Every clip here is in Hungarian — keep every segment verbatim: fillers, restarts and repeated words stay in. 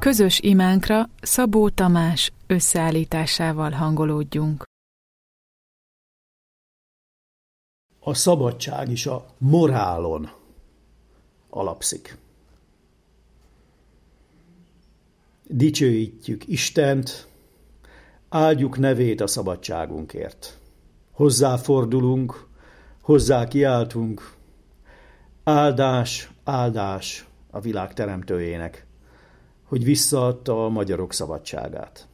Közös imánkra Szabó Tamás összeállításával hangolódjunk. A szabadság is a morálon alapszik. Dicsőítjük Istent, áldjuk nevét a szabadságunkért. Hozzá fordulunk, hozzá kiáltunk, áldás, áldás a világ teremtőjének, hogy visszaadta a magyarok szabadságát.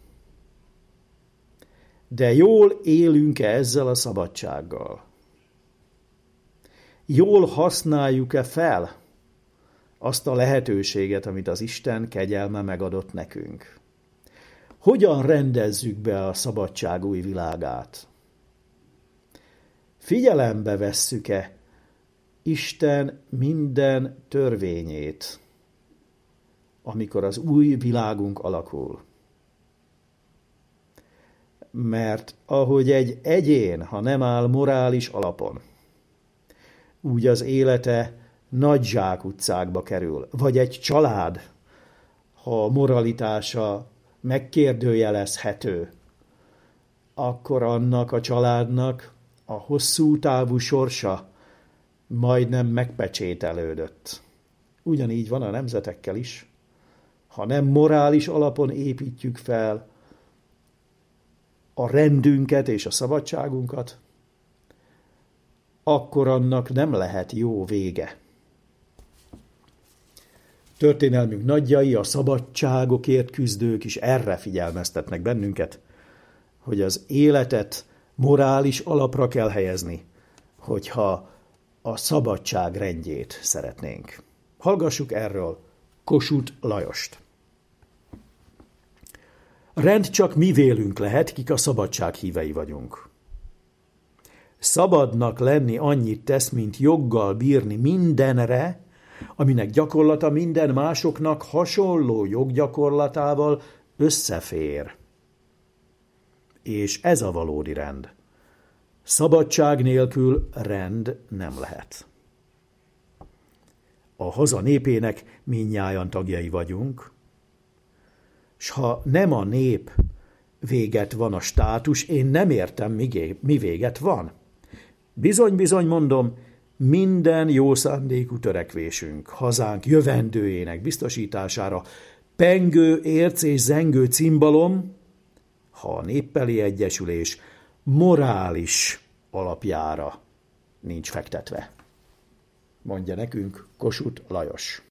De jól élünk-e ezzel a szabadsággal? Jól használjuk-e fel azt a lehetőséget, amit az Isten kegyelme megadott nekünk? Hogyan rendezzük be a szabadság új világát? Figyelembe vesszük-e Isten minden törvényét, amikor az új világunk alakul? Mert ahogy egy egyén, ha nem áll morális alapon, úgy az élete nagy zsákutcákba kerül, vagy egy család, ha a moralitása megkérdőjelezhető, akkor annak a családnak a hosszú távú sorsa majdnem megpecsételődött. Ugyanígy van a nemzetekkel is. Ha nem morális alapon építjük fel a rendünket és a szabadságunkat, akkor annak nem lehet jó vége. Történelmünk nagyjai, a szabadságokért küzdők is erre figyelmeztetnek bennünket, hogy az életet morális alapra kell helyezni, hogyha a szabadság rendjét szeretnénk. Hallgassuk erről Kossuth Lajost. Rend csak mi vélünk lehet, kik a szabadság hívei vagyunk. Szabadnak lenni annyit tesz, mint joggal bírni mindenre, aminek gyakorlata minden másoknak hasonló joggyakorlatával összefér. És ez a valódi rend. Szabadság nélkül rend nem lehet. A haza népének mindnyájan tagjai vagyunk, s ha nem a nép véget van a státus, én nem értem, mi véget van. Bizony-bizony mondom, minden jó szándékú törekvésünk, hazánk jövendőjének biztosítására pengő, érc és zengő cimbalom, ha a néppeli egyesülés morális alapjára nincs fektetve. Mondja nekünk Kossuth Lajos.